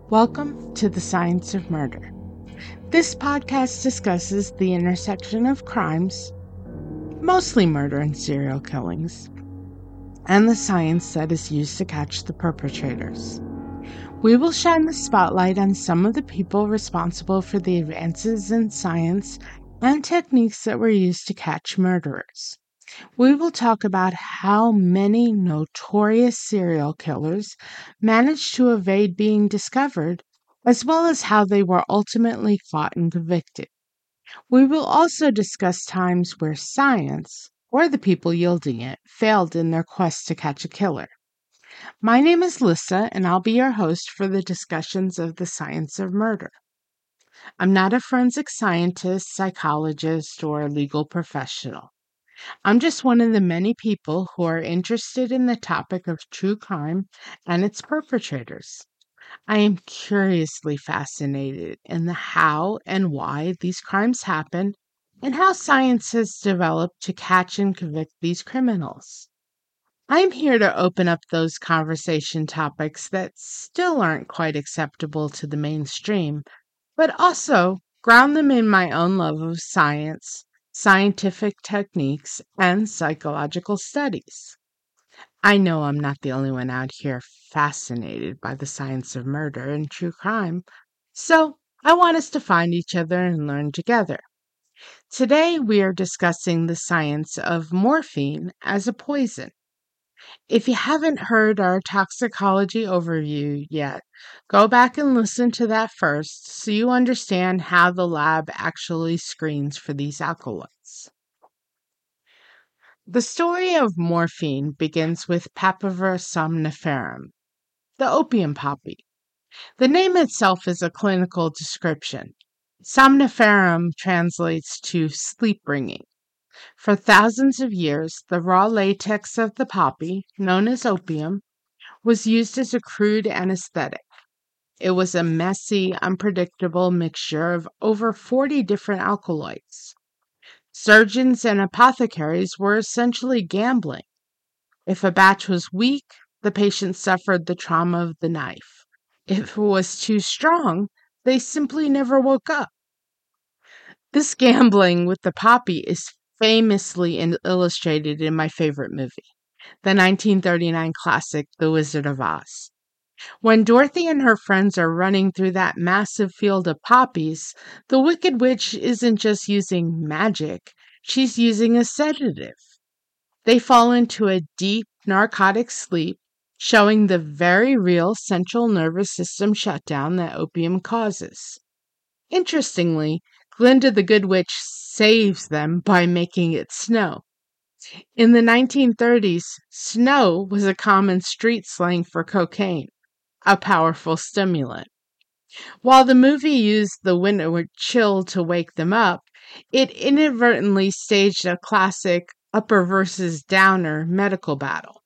Welcome to the Science of Murder. This podcast discusses the intersection of crimes, mostly murder and serial killings, and the science that is used to catch the perpetrators. We will shine the spotlight on some of the people responsible for the advances in science and techniques that were used to catch murderers. We will talk about how many notorious serial killers managed to evade being discovered, as well as how they were ultimately caught and convicted. We will also discuss times where science, or the people yielding it, failed in their quest to catch a killer. My name is Lissa, and I'll be your host for the discussions of the science of murder. I'm not a forensic scientist, psychologist, or legal professional. I'm just one of the many people who are interested in the topic of true crime and its perpetrators. I am curiously fascinated in the how and why these crimes happen and how science has developed to catch and convict these criminals. I'm here to open up those conversation topics that still aren't quite acceptable to the mainstream, but also ground them in my own love of science, scientific techniques, and psychological studies. I know I'm not the only one out here fascinated by the science of murder and true crime, so I want us to find each other and learn together. Today we are discussing the science of morphine as a poison. If you haven't heard our toxicology overview yet, go back and listen to that first so you understand how the lab actually screens for these alkaloids. The story of morphine begins with Papaver somniferum, the opium poppy. The name itself is a clinical description. Somniferum translates to sleep bringing. For thousands of years, the raw latex of the poppy, known as opium, was used as a crude anesthetic. It was a messy, unpredictable mixture of over 40 different alkaloids. Surgeons and apothecaries were essentially gambling. If a batch was weak, the patient suffered the trauma of the knife. If it was too strong, they simply never woke up. This gambling with the poppy is famously illustrated in my favorite movie, the 1939 classic, The Wizard of Oz. When Dorothy and her friends are running through that massive field of poppies, the Wicked Witch isn't just using magic, she's using a sedative. They fall into a deep narcotic sleep, showing the very real central nervous system shutdown that opium causes. Interestingly, Glinda the Good Witch saves them by making it snow. In the 1930s, snow was a common street slang for cocaine, a powerful stimulant. While the movie used the winter chill to wake them up, it inadvertently staged a classic upper versus downer medical battle.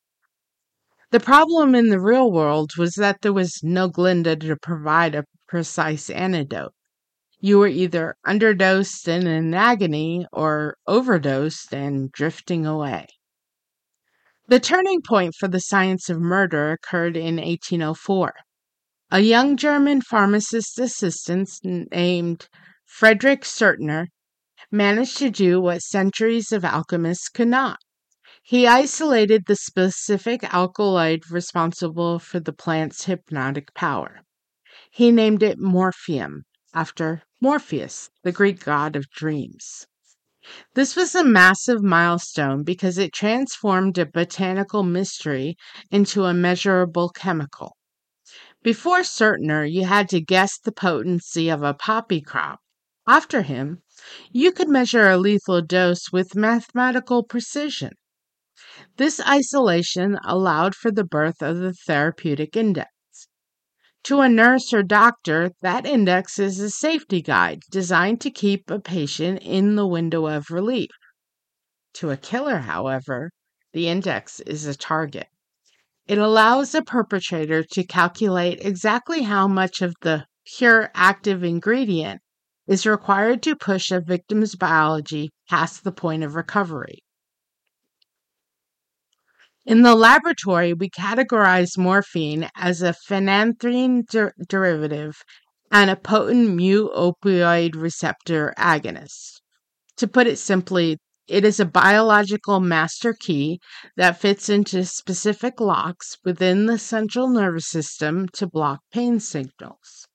The problem in the real world was that there was no Glinda to provide a precise antidote. You were either underdosed and in agony or overdosed and drifting away. The turning point for the science of murder occurred in 1804. A young German pharmacist assistant named Friedrich Sertner managed to do what centuries of alchemists could not. He isolated the specific alkaloid responsible for the plant's hypnotic power. He named it morphium, after Morpheus, the Greek god of dreams. This was a massive milestone because it transformed a botanical mystery into a measurable chemical. Before Sertner, you had to guess the potency of a poppy crop. After him, you could measure a lethal dose with mathematical precision. This isolation allowed for the birth of the therapeutic index. To a nurse or doctor, that index is a safety guide designed to keep a patient in the window of relief. To a killer, however, the index is a target. It allows a perpetrator to calculate exactly how much of the pure active ingredient is required to push a victim's biology past the point of recovery. In the laboratory, we categorize morphine as a phenanthrene derivative and a potent mu-opioid receptor agonist. To put it simply, it is a biological master key that fits into specific locks within the central nervous system to block pain signals.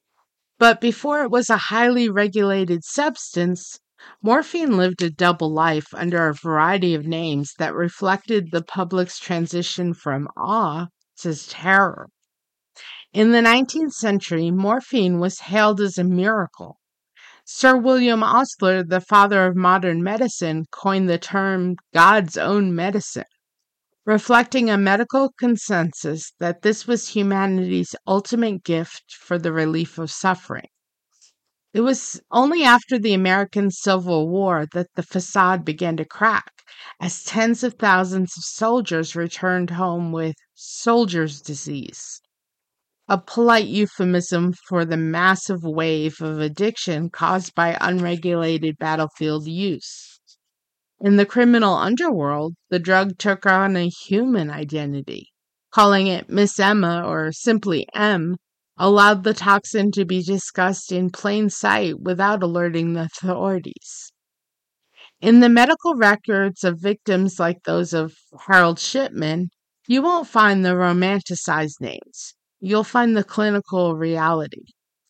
But before it was a highly regulated substance, morphine lived a double life under a variety of names that reflected the public's transition from awe to terror. In the 19th century, morphine was hailed as a miracle. Sir William Osler, the father of modern medicine, coined the term God's own medicine, reflecting a medical consensus that this was humanity's ultimate gift for the relief of suffering. It was only after the American Civil War that the facade began to crack, as tens of thousands of soldiers returned home with soldier's disease, a polite euphemism for the massive wave of addiction caused by unregulated battlefield use. In the criminal underworld, the drug took on a human identity. Calling it Miss Emma or simply M allowed the toxin to be discussed in plain sight without alerting the authorities. In the medical records of victims like those of Harold Shipman, you won't find the romanticized names. You'll find the clinical reality.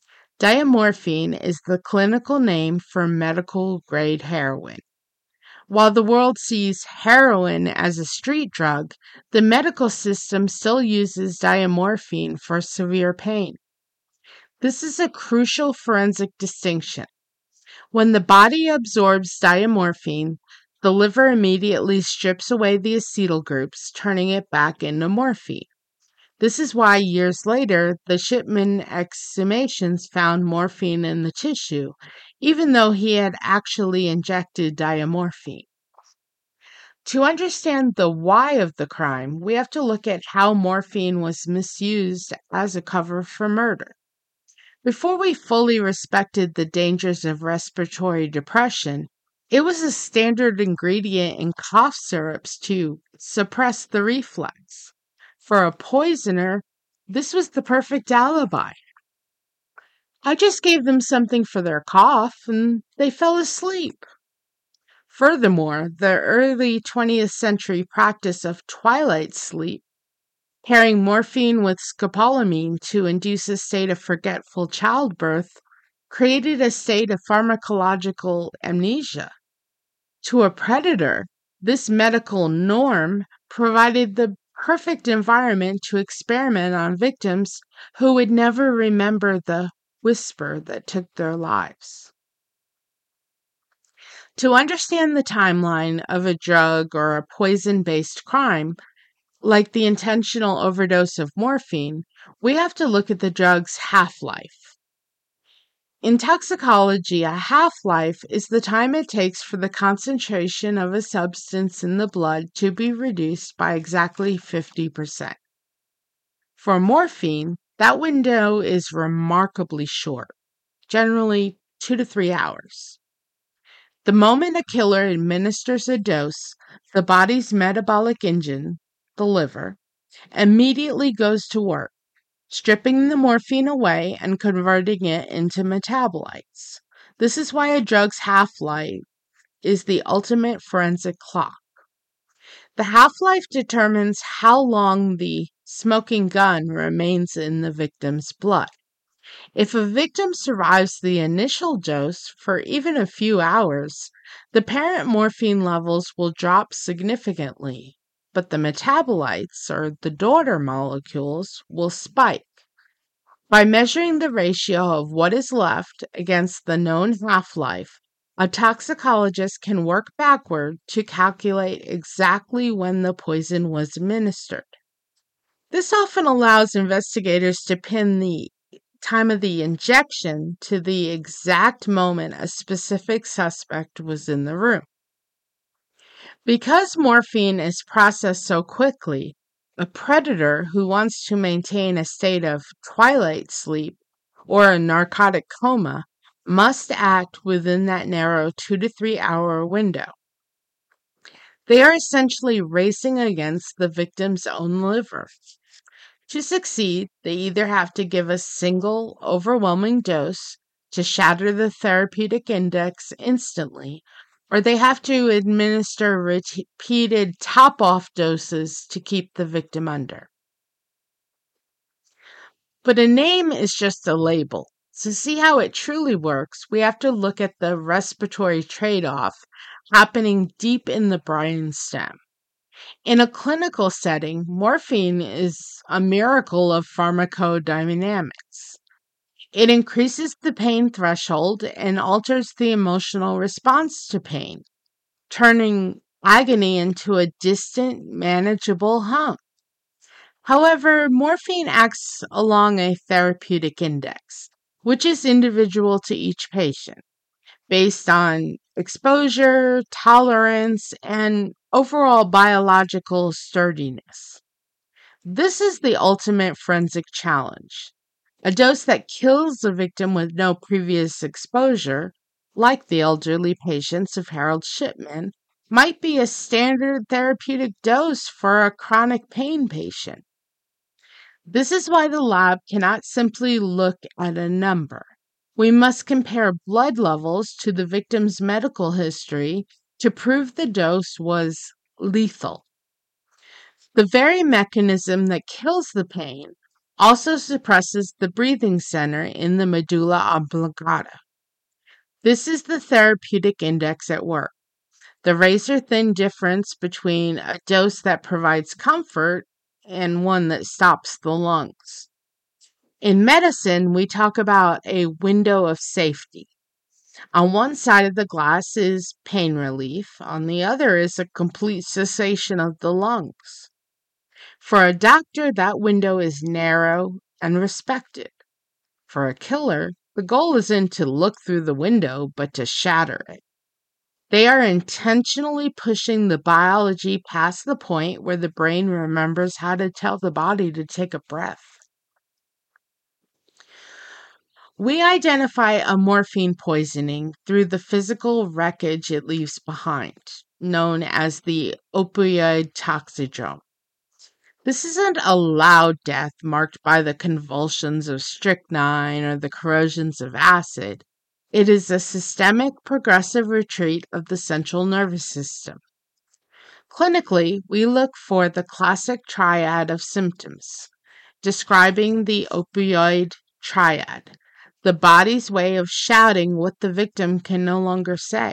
Diamorphine is the clinical name for medical-grade heroin. While the world sees heroin as a street drug, the medical system still uses diamorphine for severe pain. This is a crucial forensic distinction. When the body absorbs diamorphine, the liver immediately strips away the acetyl groups, turning it back into morphine. This is why years later, the Shipman exhumations found morphine in the tissue, even though he had actually injected diamorphine. To understand the why of the crime, we have to look at how morphine was misused as a cover for murder. Before we fully respected the dangers of respiratory depression, it was a standard ingredient in cough syrups to suppress the reflex. For a poisoner, this was the perfect alibi. I just gave them something for their cough and they fell asleep. Furthermore, the early 20th century practice of twilight sleep, pairing morphine with scopolamine to induce a state of forgetful childbirth, created a state of pharmacological amnesia. To a predator, this medical norm provided the perfect environment to experiment on victims who would never remember the whisper that took their lives. To understand the timeline of a drug or a poison-based crime, like the intentional overdose of morphine, we have to look at the drug's half-life. In toxicology, a half-life is the time it takes for the concentration of a substance in the blood to be reduced by exactly 50%. For morphine, that window is remarkably short, generally 2 to 3 hours. The moment a killer administers a dose, the body's metabolic engine, the liver, immediately goes to work, stripping the morphine away and converting it into metabolites. This is why a drug's half-life is the ultimate forensic clock. The half-life determines how long the smoking gun remains in the victim's blood. If a victim survives the initial dose for even a few hours, the parent morphine levels will drop significantly, but the metabolites, or the daughter molecules, will spike. By measuring the ratio of what is left against the known half-life, a toxicologist can work backward to calculate exactly when the poison was administered. This often allows investigators to pin the time of the injection to the exact moment a specific suspect was in the room. Because morphine is processed so quickly, a predator who wants to maintain a state of twilight sleep or a narcotic coma must act within that narrow 2 to 3 hour window. They are essentially racing against the victim's own liver. To succeed, they either have to give a single, overwhelming dose to shatter the therapeutic index instantly, or they have to administer repeated top-off doses to keep the victim under. But a name is just a label. To see how it truly works, we have to look at the respiratory trade-off happening deep in the brainstem. In a clinical setting, morphine is a miracle of pharmacodynamics. It increases the pain threshold and alters the emotional response to pain, turning agony into a distant, manageable hum. However, morphine acts along a therapeutic index, which is individual to each patient, based on exposure, tolerance, and overall biological sturdiness. This is the ultimate forensic challenge. A dose that kills the victim with no previous exposure, like the elderly patients of Harold Shipman, might be a standard therapeutic dose for a chronic pain patient. This is why the lab cannot simply look at a number. We must compare blood levels to the victim's medical history to prove the dose was lethal. The very mechanism that kills the pain also suppresses the breathing center in the medulla oblongata. This is the therapeutic index at work, the razor-thin difference between a dose that provides comfort and one that stops the lungs. In medicine, we talk about a window of safety. On one side of the glass is pain relief, on the other is a complete cessation of the lungs. For a doctor, that window is narrow and respected. For a killer, the goal isn't to look through the window, but to shatter it. They are intentionally pushing the biology past the point where the brain remembers how to tell the body to take a breath. We identify a morphine poisoning through the physical wreckage it leaves behind, known as the opioid toxidrome. This isn't a loud death marked by the convulsions of strychnine or the corrosions of acid. It is a systemic progressive retreat of the central nervous system. Clinically, we look for the classic triad of symptoms, describing the opioid triad, the body's way of shouting what the victim can no longer say.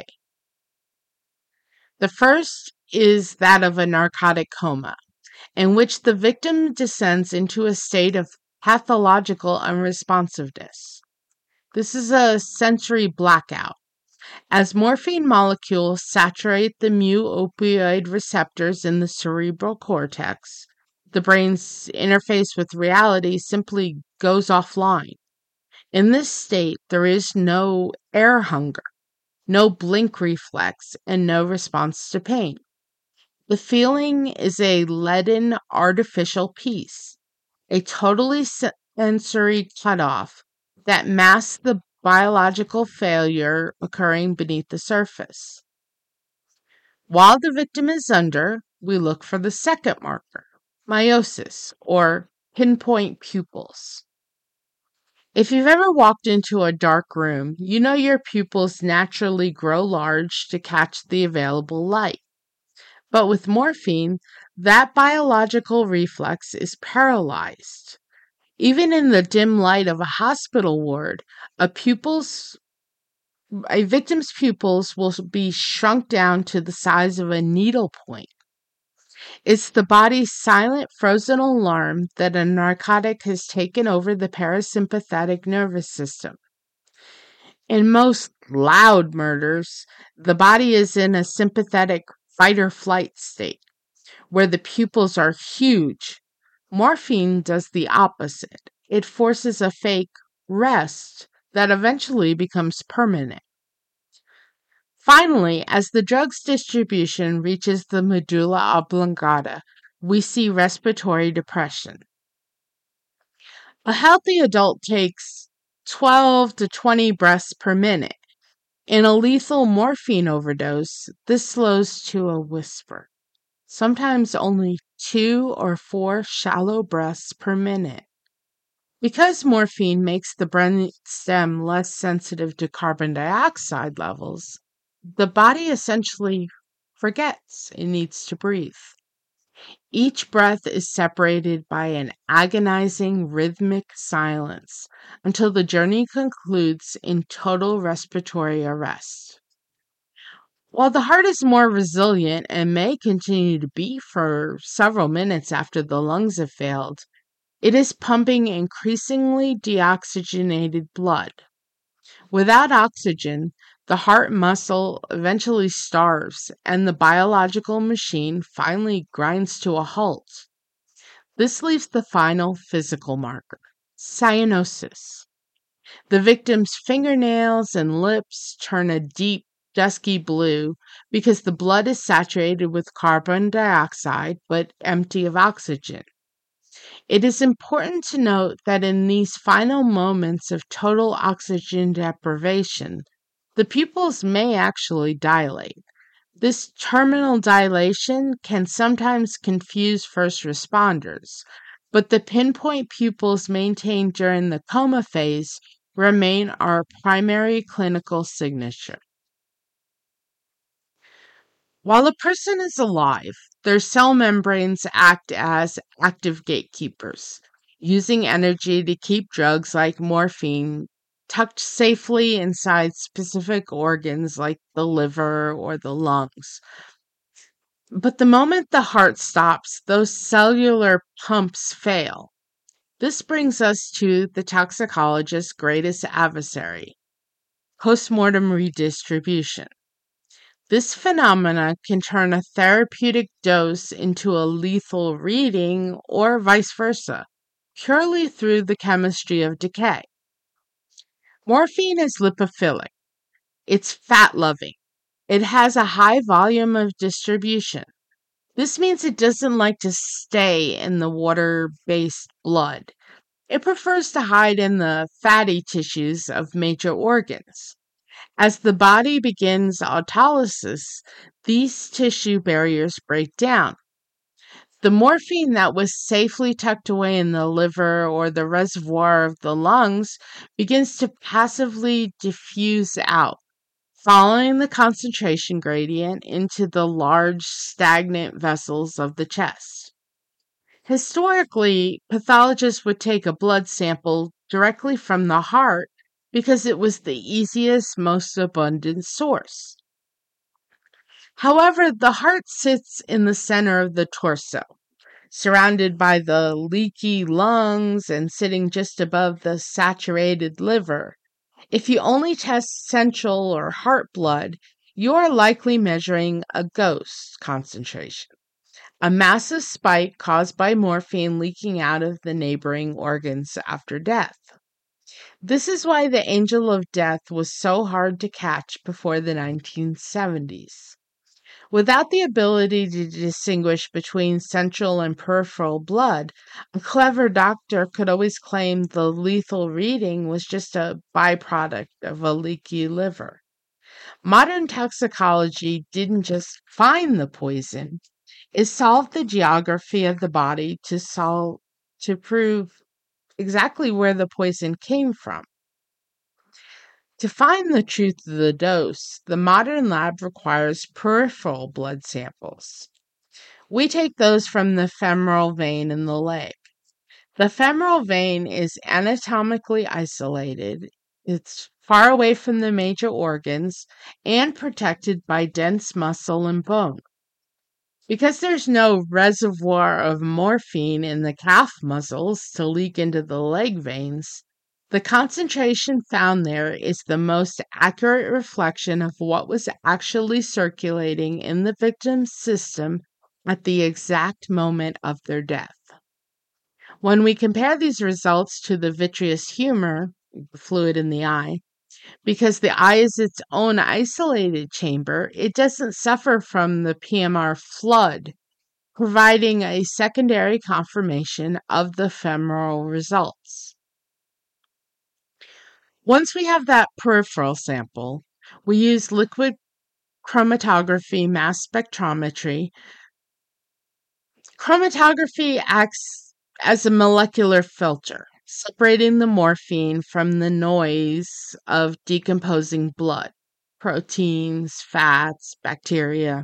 The first is that of a narcotic coma, in which the victim descends into a state of pathological unresponsiveness. This is a sensory blackout. As morphine molecules saturate the mu-opioid receptors in the cerebral cortex, the brain's interface with reality simply goes offline. In this state, there is no air hunger, no blink reflex, and no response to pain. The feeling is a leaden, artificial peace, a totally sensory cutoff that masks the biological failure occurring beneath the surface. While the victim is under, we look for the second marker, meiosis, or pinpoint pupils. If you've ever walked into a dark room, you know your pupils naturally grow large to catch the available light. But with morphine, that biological reflex is paralyzed. Even in the dim light of a hospital ward, a victim's pupils will be shrunk down to the size of a needle point. It's the body's silent, frozen alarm that a narcotic has taken over the parasympathetic nervous system. In most loud murders, the body is in a sympathetic fight-or-flight state, where the pupils are huge. Morphine does the opposite. It forces a fake rest that eventually becomes permanent. Finally, as the drug's distribution reaches the medulla oblongata, we see respiratory depression. A healthy adult takes 12 to 20 breaths per minute. In a lethal morphine overdose, this slows to a whisper, sometimes only 2 or 4 shallow breaths per minute. Because morphine makes the brain stem less sensitive to carbon dioxide levels, the body essentially forgets it needs to breathe. Each breath is separated by an agonizing rhythmic silence until the journey concludes in total respiratory arrest. While the heart is more resilient and may continue to beat for several minutes after the lungs have failed, it is pumping increasingly deoxygenated blood. Without oxygen, the heart muscle eventually starves and the biological machine finally grinds to a halt. This leaves the final physical marker, cyanosis. The victim's fingernails and lips turn a deep, dusky blue because the blood is saturated with carbon dioxide but empty of oxygen. It is important to note that in these final moments of total oxygen deprivation, the pupils may actually dilate. This terminal dilation can sometimes confuse first responders, but the pinpoint pupils maintained during the coma phase remain our primary clinical signature. While a person is alive, their cell membranes act as active gatekeepers, using energy to keep drugs like morphine tucked safely inside specific organs like the liver or the lungs. But the moment the heart stops, those cellular pumps fail. This brings us to the toxicologist's greatest adversary, postmortem redistribution. This phenomena can turn a therapeutic dose into a lethal reading or vice versa, purely through the chemistry of decay. Morphine is lipophilic. It's fat-loving. It has a high volume of distribution. This means it doesn't like to stay in the water-based blood. It prefers to hide in the fatty tissues of major organs. As the body begins autolysis, these tissue barriers break down. The morphine that was safely tucked away in the liver or the reservoir of the lungs begins to passively diffuse out, following the concentration gradient into the large, stagnant vessels of the chest. Historically, pathologists would take a blood sample directly from the heart because it was the easiest, most abundant source. However, the heart sits in the center of the torso, surrounded by the leaky lungs and sitting just above the saturated liver. If you only test central or heart blood, you are likely measuring a ghost concentration, a massive spike caused by morphine leaking out of the neighboring organs after death. This is why the angel of death was so hard to catch before the 1970s. Without the ability to distinguish between central and peripheral blood, a clever doctor could always claim the lethal reading was just a byproduct of a leaky liver. Modern toxicology didn't just find the poison, it solved the geography of the body to prove exactly where the poison came from. To find the truth of the dose, the modern lab requires peripheral blood samples. We take those from the femoral vein in the leg. The femoral vein is anatomically isolated. It's far away from the major organs and protected by dense muscle and bone. Because there's no reservoir of morphine in the calf muscles to leak into the leg veins, the concentration found there is the most accurate reflection of what was actually circulating in the victim's system at the exact moment of their death. When we compare these results to the vitreous humor, the fluid in the eye, because the eye is its own isolated chamber, it doesn't suffer from the PMR flood, providing a secondary confirmation of the femoral results. Once we have that peripheral sample, We use liquid chromatography mass spectrometry. Chromatography acts as a molecular filter, separating the morphine from the noise of decomposing blood, proteins, fats, bacteria.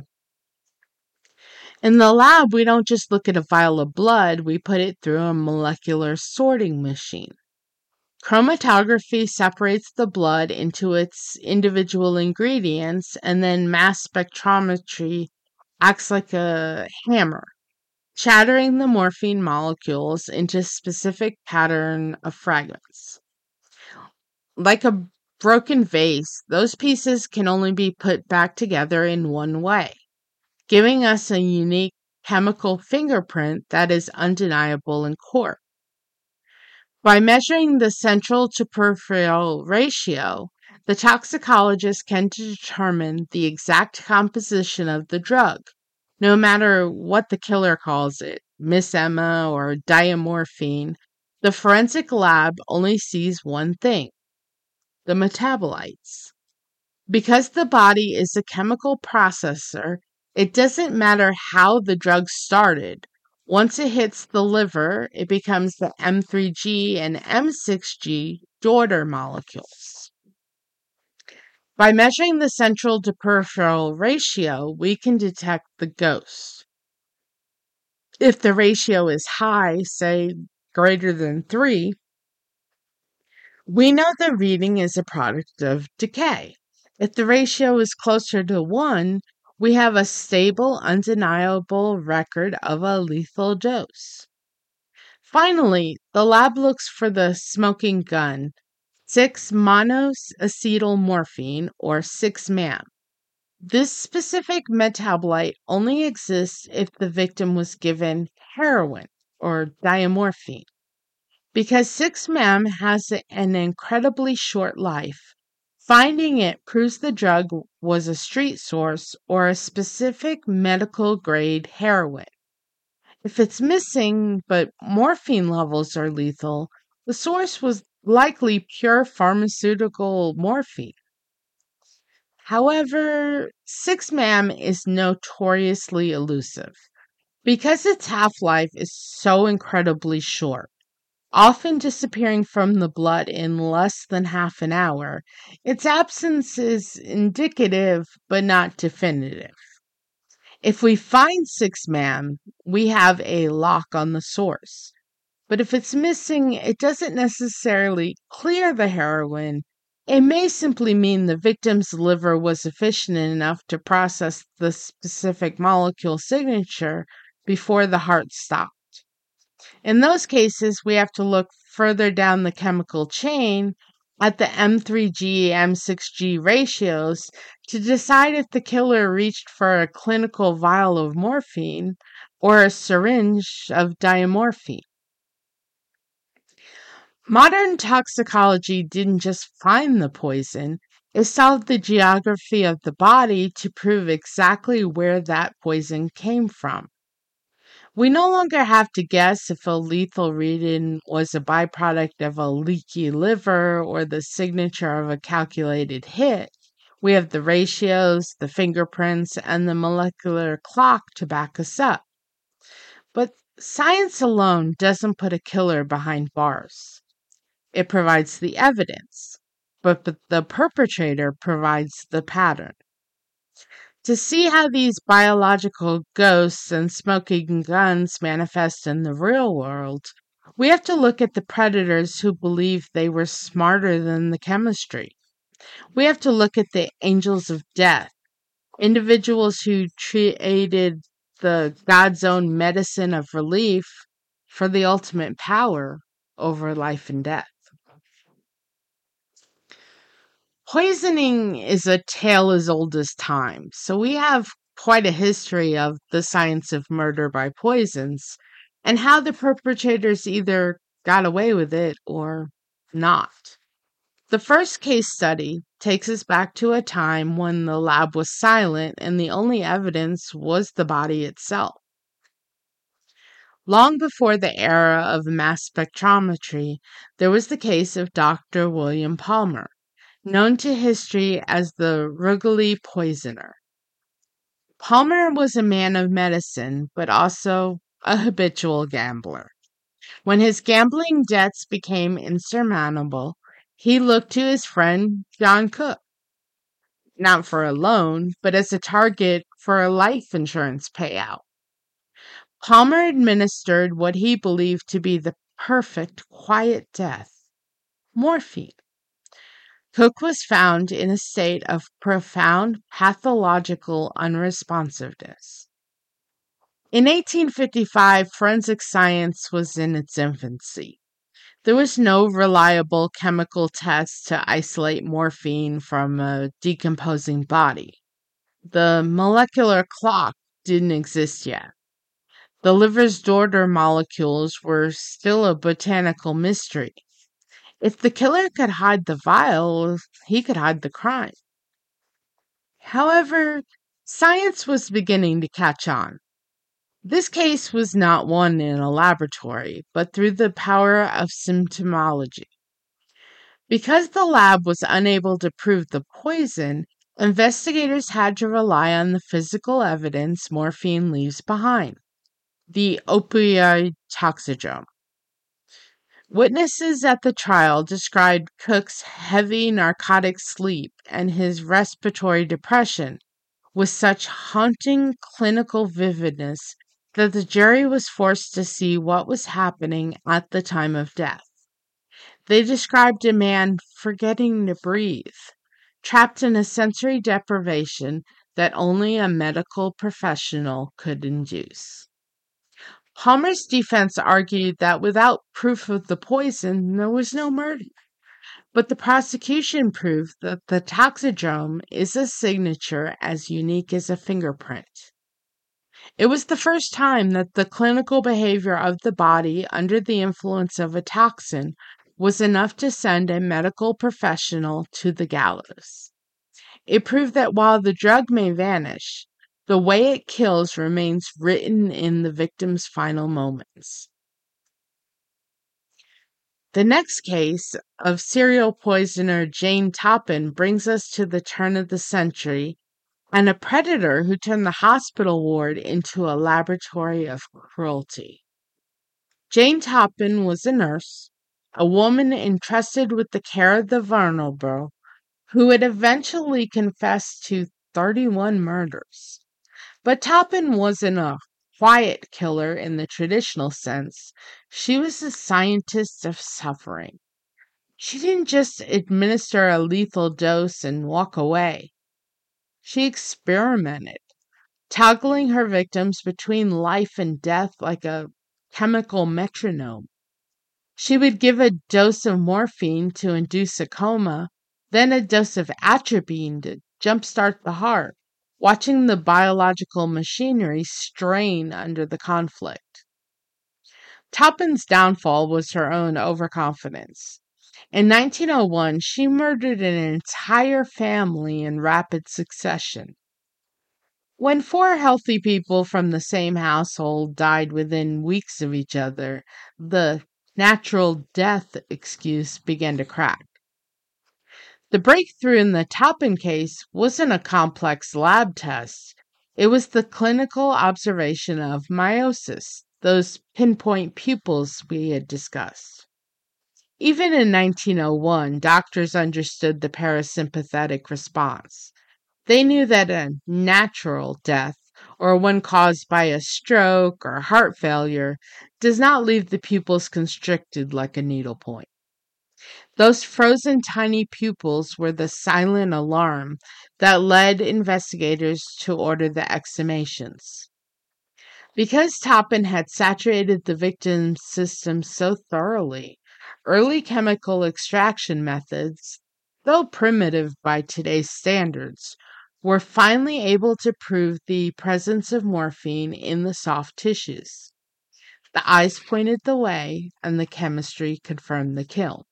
In the lab, we don't just look at a vial of blood, we put it through a molecular sorting machine. Chromatography separates the blood into its individual ingredients, and then mass spectrometry acts like a hammer, shattering the morphine molecules into specific pattern of fragments. Like a broken vase, those pieces can only be put back together in one way, giving us a unique chemical fingerprint that is undeniable in court. By measuring the central to peripheral ratio, the toxicologist can determine the exact composition of the drug, no matter what the killer calls it, Miss Emma or diamorphine. The forensic lab only sees one thing: the metabolites. Because the body is a chemical processor, it doesn't matter how the drug started. Once it hits the liver, it becomes the M3G and M6G daughter molecules. By measuring the central to peripheral ratio, we can detect the ghost. If the ratio is high, say greater than 3, we know the reading is a product of decay. If the ratio is closer to 1, we have a stable, undeniable record of a lethal dose. Finally, the lab looks for the smoking gun, 6-monoacetylmorphine, or 6-MAM. This specific metabolite only exists if the victim was given heroin or diamorphine. Because 6-MAM has an incredibly short life, finding it proves the drug was a street source or a specific medical grade heroin. If it's missing, but morphine levels are lethal, the source was likely pure pharmaceutical morphine. However, 6-MAM is notoriously elusive. Because its half-life is so incredibly short, often disappearing from the blood in less than half an hour, its absence is indicative but not definitive. If we find 6-MAM, we have a lock on the source. But if it's missing, it doesn't necessarily clear the heroin. It may simply mean the victim's liver was efficient enough to process the specific molecule signature before the heart stopped. In those cases, we have to look further down the chemical chain at the M3G M6G ratios to decide if the killer reached for a clinical vial of morphine or a syringe of diamorphine. Modern toxicology didn't just find the poison, it solved the geography of the body to prove exactly where that poison came from. We no longer have to guess if a lethal reading was a byproduct of a leaky liver or the signature of a calculated hit. We have the ratios, the fingerprints, and the molecular clock to back us up. But science alone doesn't put a killer behind bars. It provides the evidence, but the perpetrator provides the pattern. To see how these biological ghosts and smoking guns manifest in the real world, we have to look at the predators who believe they were smarter than the chemistry. We have to look at the angels of death, individuals who traded the God's own medicine of relief for the ultimate power over life and death. Poisoning is a tale as old as time, so we have quite a history of the science of murder by poisons and how the perpetrators either got away with it or not. The first case study takes us back to a time when the lab was silent and the only evidence was the body itself. Long before the era of mass spectrometry, there was the case of Dr. William Palmer. known to history as the Rugoli poisoner. Palmer was a man of medicine, but also a habitual gambler. When his gambling debts became insurmountable, he looked to his friend John Cook, not for a loan, but as a target for a life insurance payout. Palmer administered what he believed to be the perfect quiet death: morphine. Cook was found in a state of profound pathological unresponsiveness. In 1855, forensic science was in its infancy. There was no reliable chemical test to isolate morphine from a decomposing body. The molecular clock didn't exist yet. The liver's daughter molecules were still a botanical mystery. If the killer could hide the vial, he could hide the crime. However, science was beginning to catch on. This case was not won in a laboratory, but through the power of symptomology. Because the lab was unable to prove the poison, investigators had to rely on the physical evidence morphine leaves behind: the opioid toxidrome. Witnesses at the trial described Cook's heavy narcotic sleep and his respiratory depression with such haunting clinical vividness that the jury was forced to see what was happening at the time of death. They described a man forgetting to breathe, trapped in a sensory deprivation that only a medical professional could induce. Palmer's defense argued that without proof of the poison, there was no murder. But the prosecution proved that the toxidrome is a signature as unique as a fingerprint. It was the first time that the clinical behavior of the body under the influence of a toxin was enough to send a medical professional to the gallows. It proved that while the drug may vanish, the way it kills remains written in the victim's final moments. The next case of serial poisoner Jane Toppin brings us to the turn of the century and a predator who turned the hospital ward into a laboratory of cruelty. Jane Toppin was a nurse, a woman entrusted with the care of the vulnerable, who would eventually confess to 31 murders. But Toppin wasn't a quiet killer in the traditional sense. She was a scientist of suffering. She didn't just administer a lethal dose and walk away. She experimented, toggling her victims between life and death like a chemical metronome. She would give a dose of morphine to induce a coma, then a dose of atropine to jumpstart the heart, watching the biological machinery strain under the conflict. Toppin's downfall was her own overconfidence. In 1901, she murdered an entire family in rapid succession. When 4 healthy people from the same household died within weeks of each other, the natural death excuse began to crack. The breakthrough in the Toppin case wasn't a complex lab test. It was the clinical observation of meiosis, those pinpoint pupils we had discussed. Even in 1901, doctors understood the parasympathetic response. They knew that a natural death, or one caused by a stroke or heart failure, does not leave the pupils constricted like a needlepoint. Those frozen tiny pupils were the silent alarm that led investigators to order the exhumations. Because Toppin had saturated the victim's system so thoroughly, early chemical extraction methods, though primitive by today's standards, were finally able to prove the presence of morphine in the soft tissues. The eyes pointed the way, and the chemistry confirmed the kill.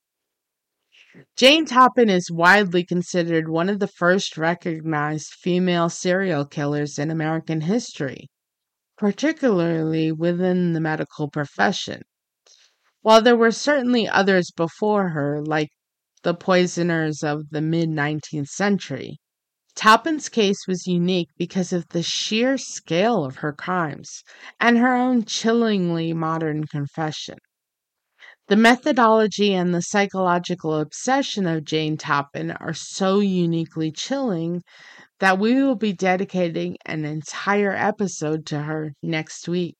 Jane Toppin is widely considered one of the first recognized female serial killers in American history, particularly within the medical profession. While there were certainly others before her, like the poisoners of the mid-19th century, Taupin's case was unique because of the sheer scale of her crimes and her own chillingly modern confession. The methodology and the psychological obsession of Jane Taupin are so uniquely chilling that we will be dedicating an entire episode to her next week.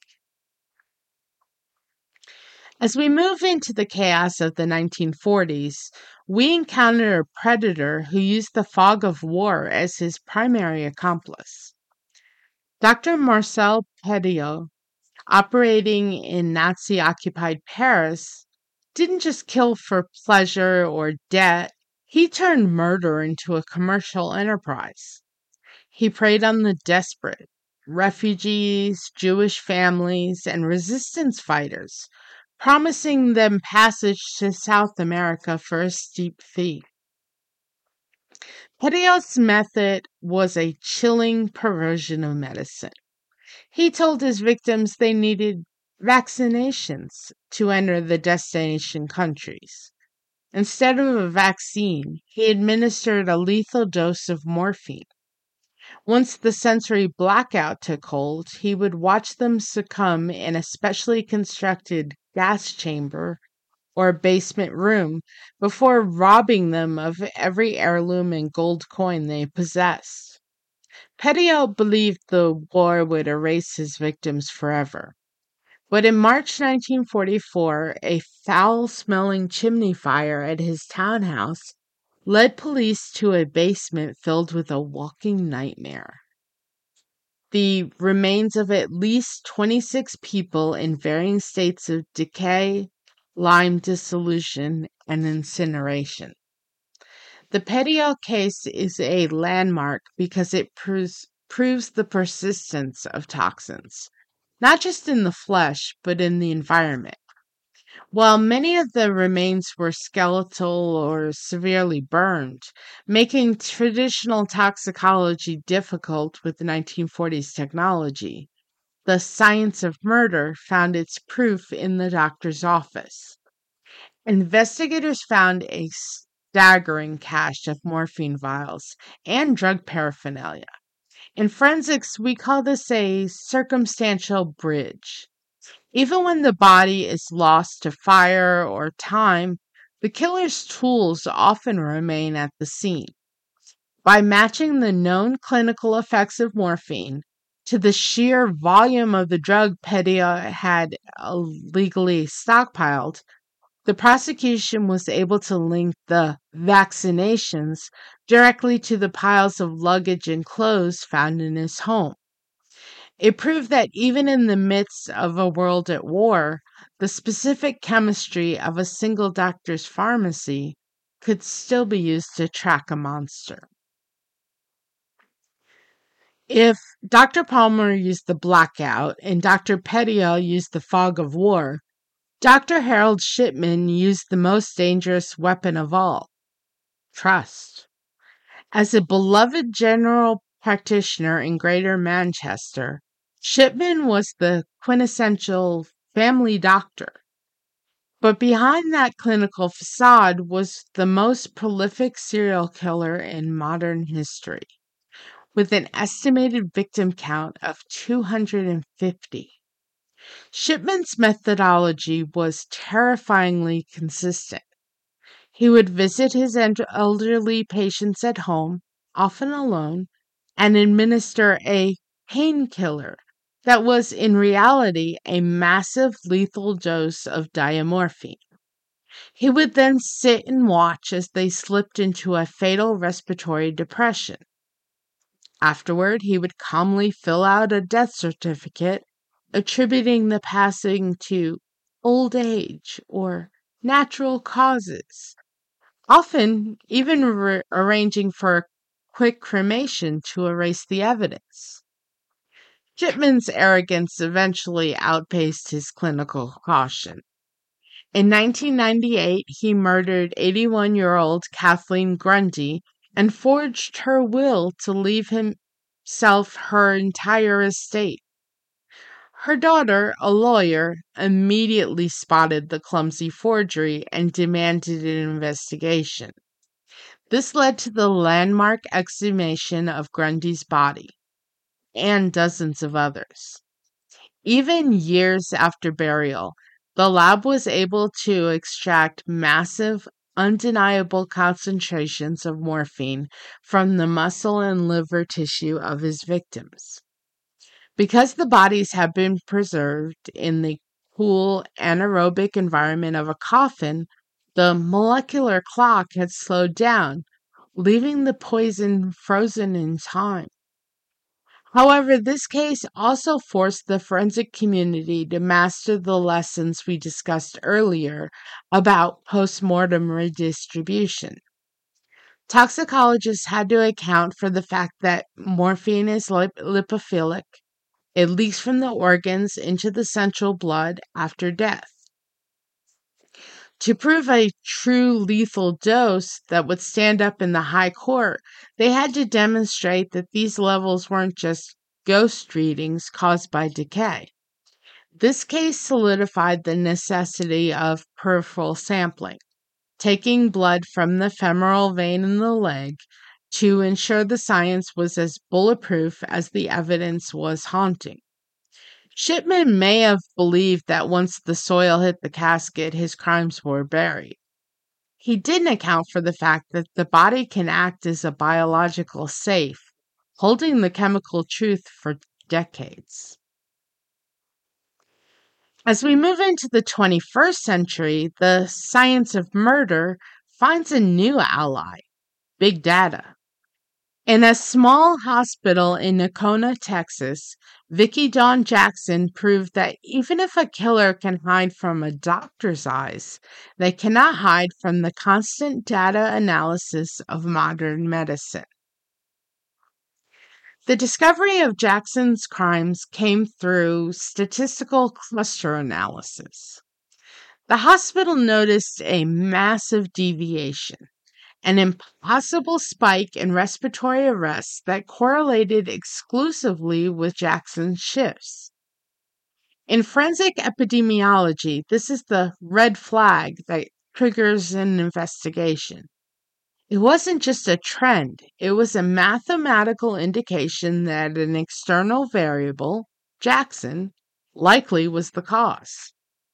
As we move into the chaos of the 1940s, we encounter a predator who used the fog of war as his primary accomplice. Dr. Marcel Petiot, operating in Nazi-occupied Paris, didn't just kill for pleasure or debt, he turned murder into a commercial enterprise. He preyed on the desperate, refugees, Jewish families, and resistance fighters, promising them passage to South America for a steep fee. Petiot's method was a chilling perversion of medicine. He told his victims they needed vaccinations to enter the destination countries. Instead of a vaccine, he administered a lethal dose of morphine. Once the sensory blackout took hold, he would watch them succumb in a specially constructed gas chamber or basement room before robbing them of every heirloom and gold coin they possessed. Petiot believed the war would erase his victims forever. But in March 1944, a foul-smelling chimney fire at his townhouse led police to a basement filled with a walking nightmare. The remains of at least 26 people in varying states of decay, lime dissolution, and incineration. The Petiot case is a landmark because it proves the persistence of toxins, not just in the flesh, but in the environment. While many of the remains were skeletal or severely burned, making traditional toxicology difficult with the 1940s technology, the science of murder found its proof in the doctor's office. Investigators found a staggering cache of morphine vials and drug paraphernalia. In forensics, we call this a circumstantial bridge. Even when the body is lost to fire or time, the killer's tools often remain at the scene. By matching the known clinical effects of morphine to the sheer volume of the drug Petiot had illegally stockpiled, the prosecution was able to link the vaccinations directly to the piles of luggage and clothes found in his home. It proved that even in the midst of a world at war, the specific chemistry of a single doctor's pharmacy could still be used to track a monster. If Dr. Palmer used the blackout and Dr. Petiot used the fog of war, Dr. Harold Shipman used the most dangerous weapon of all, trust. As a beloved general practitioner in Greater Manchester, Shipman was the quintessential family doctor. But behind that clinical facade was the most prolific serial killer in modern history, with an estimated victim count of 250. Shipman's methodology was terrifyingly consistent. He would visit his elderly patients at home, often alone, and administer a painkiller that was in reality a massive lethal dose of diamorphine. He would then sit and watch as they slipped into a fatal respiratory depression. Afterward, he would calmly fill out a death certificate attributing the passing to old age or natural causes, often even arranging for a quick cremation to erase the evidence. Shipman's arrogance eventually outpaced his clinical caution. In 1998, he murdered 81-year-old Kathleen Grundy and forged her will to leave himself her entire estate. Her daughter, a lawyer, immediately spotted the clumsy forgery and demanded an investigation. This led to the landmark exhumation of Grundy's body and dozens of others. Even years after burial, the lab was able to extract massive, undeniable concentrations of morphine from the muscle and liver tissue of his victims. Because the bodies had been preserved in the cool, anaerobic environment of a coffin, the molecular clock had slowed down, leaving the poison frozen in time. However, this case also forced the forensic community to master the lessons we discussed earlier about postmortem redistribution. Toxicologists had to account for the fact that morphine is lipophilic. It leaks from the organs into the central blood after death. To prove a true lethal dose that would stand up in the high court, they had to demonstrate that these levels weren't just ghost readings caused by decay. This case solidified the necessity of peripheral sampling, taking blood from the femoral vein in the leg to ensure the science was as bulletproof as the evidence was haunting. Shipman may have believed that once the soil hit the casket, his crimes were buried. He didn't account for the fact that the body can act as a biological safe, holding the chemical truth for decades. As we move into the 21st century, the science of murder finds a new ally: big data. In a small hospital in Nocona, Texas, Vicki Dawn Jackson proved that even if a killer can hide from a doctor's eyes, they cannot hide from the constant data analysis of modern medicine. The discovery of Jackson's crimes came through statistical cluster analysis. The hospital noticed a massive deviation, an impossible spike in respiratory arrests that correlated exclusively with Jackson's shifts. In forensic epidemiology, this is the red flag that triggers an investigation. It wasn't just a trend, it was a mathematical indication that an external variable, Jackson, likely was the cause.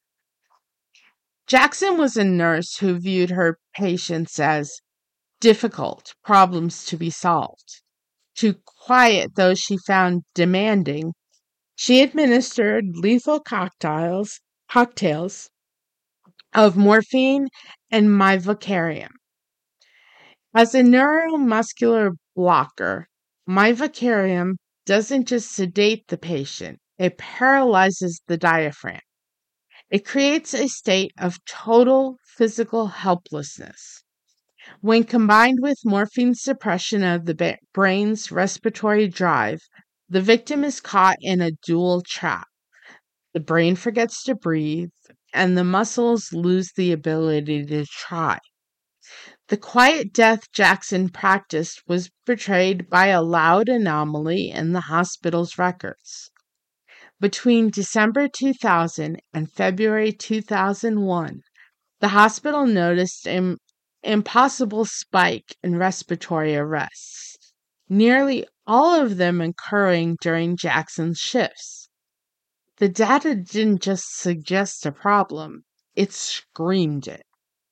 Jackson was a nurse who viewed her patients as difficult problems to be solved. To quiet those she found demanding, she administered lethal cocktails of morphine and mivacarium. As a neuromuscular blocker, mivacarium doesn't just sedate the patient, it paralyzes the diaphragm. It creates a state of total physical helplessness. When combined with morphine suppression of the brain's respiratory drive, the victim is caught in a dual trap. The brain forgets to breathe, and the muscles lose the ability to try. The quiet death Jackson practiced was portrayed by a loud anomaly in the hospital's records. Between December 2000 and February 2001, the hospital noticed an impossible spike in respiratory arrests, nearly all of them occurring during Jackson's shifts. The data didn't just suggest a problem, it screamed it.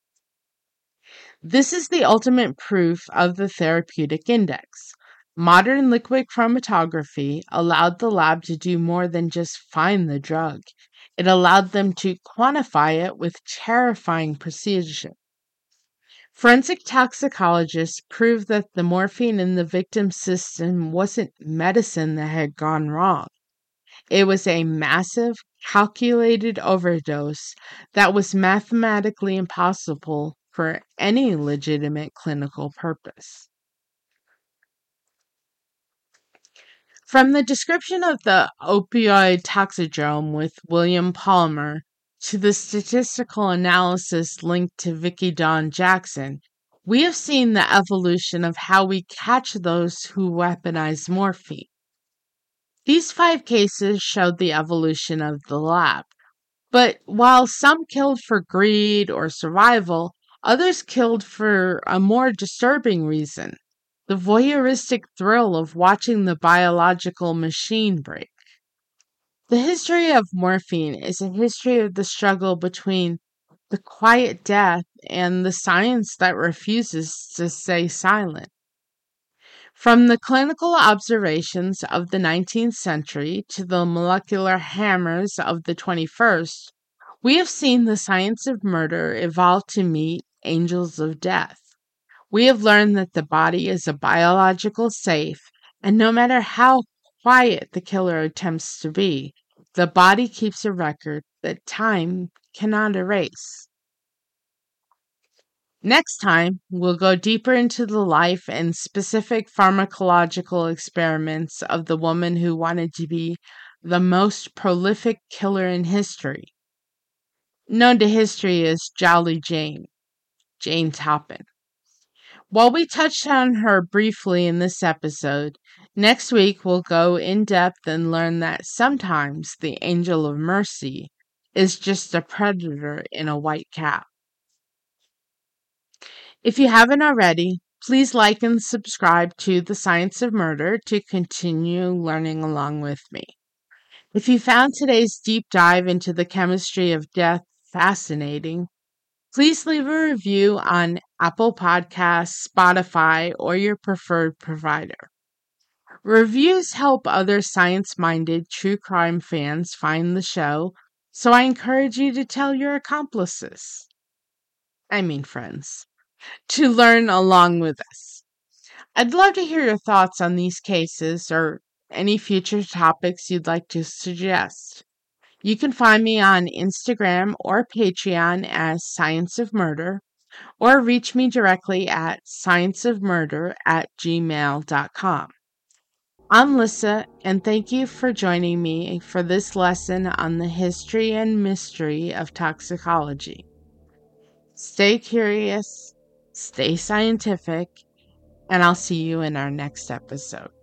This is the ultimate proof of the therapeutic index. Modern liquid chromatography allowed the lab to do more than just find the drug. It allowed them to quantify it with terrifying precision. Forensic toxicologists proved that the morphine in the victim's system wasn't medicine that had gone wrong. It was a massive, calculated overdose that was mathematically impossible for any legitimate clinical purpose. From the description of the opioid toxidrome with William Palmer to the statistical analysis linked to Vicki Dawn Jackson, we have seen the evolution of how we catch those who weaponize morphine. These 5 cases showed the evolution of the lab. But while some killed for greed or survival, others killed for a more disturbing reason: the voyeuristic thrill of watching the biological machine break. The history of morphine is a history of the struggle between the quiet death and the science that refuses to stay silent. From the clinical observations of the 19th century to the molecular hammers of the 21st, we have seen the science of murder evolve to meet angels of death. We have learned that the body is a biological safe, and no matter how quiet the killer attempts to be, the body keeps a record that time cannot erase. Next time, we'll go deeper into the life and specific pharmacological experiments of the woman who wanted to be the most prolific killer in history. Known to history as Jolly Jane, Jane Toppin. While we touched on her briefly in this episode, next week we'll go in depth and learn that sometimes the angel of mercy is just a predator in a white cap. If you haven't already, please like and subscribe to The Science of Murder to continue learning along with me. If you found today's deep dive into the chemistry of death fascinating, please leave a review on Apple Podcasts, Spotify, or your preferred provider. Reviews help other science-minded true crime fans find the show, so I encourage you to tell your accomplices. Friends. To learn along with us. I'd love to hear your thoughts on these cases or any future topics you'd like to suggest. You can find me on Instagram or Patreon as Science of Murder, or reach me directly at scienceofmurder@gmail.com. I'm Lissa, and thank you for joining me for this lesson on the history and mystery of toxicology. Stay curious, stay scientific, and I'll see you in our next episode.